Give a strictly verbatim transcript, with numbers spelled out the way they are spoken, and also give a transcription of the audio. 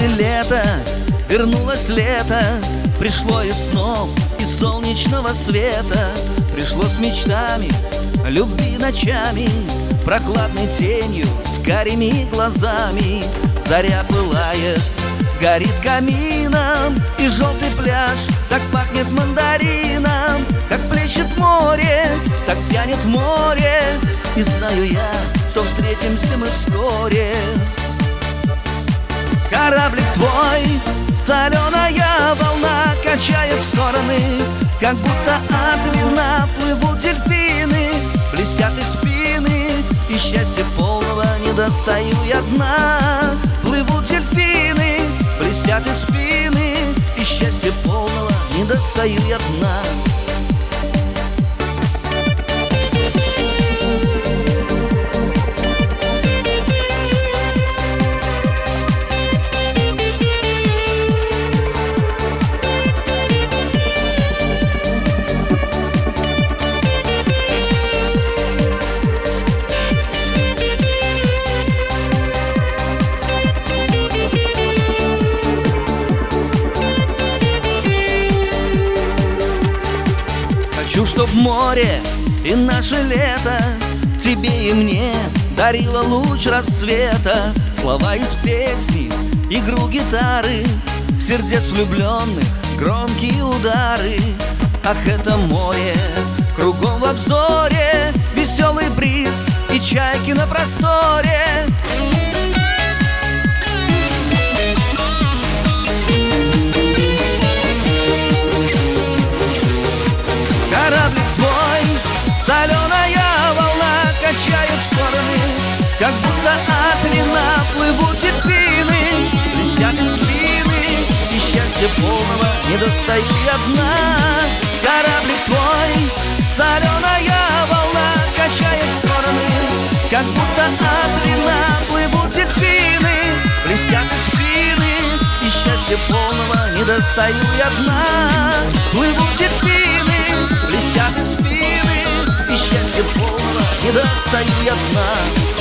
наше лето, вернулось лето. Пришло и снов, и солнечного света. Пришло с мечтами, любви ночами, прохладной тенью, с карими глазами. Заря пылает, горит камином, и желтый пляж так пахнет мандарином. Как плещет море, так тянет море, и знаю я, что встретимся мы вскоре. Кораблик твой, соленая волна качает в стороны, как будто от вина плывут дельфины. Блестят их спины, и счастья полного не достаю я дна. Плывут дельфины, блестят их спины, и счастья полного не достаю я дна. Хочу, чтоб море и наше лето тебе и мне дарило луч рассвета. Слова из песни, игру гитары, сердец влюбленных громкие удары. Ах, это море, кругом в обзоре, веселый бриз и чайки на просторе. Кораблик твой, соленая волна качает в стороны, как будто от вина плывут дельфины. Блестят их спины, и счастья полного не достаю я дна. Кораблик твой, соленая волна качает в стороны, как будто от вина плывут дельфины. Блестят их спины, и счастья полного не достаю я дна. Плывут дельфины, блестят их спины, и счастья полного не достаю я дна.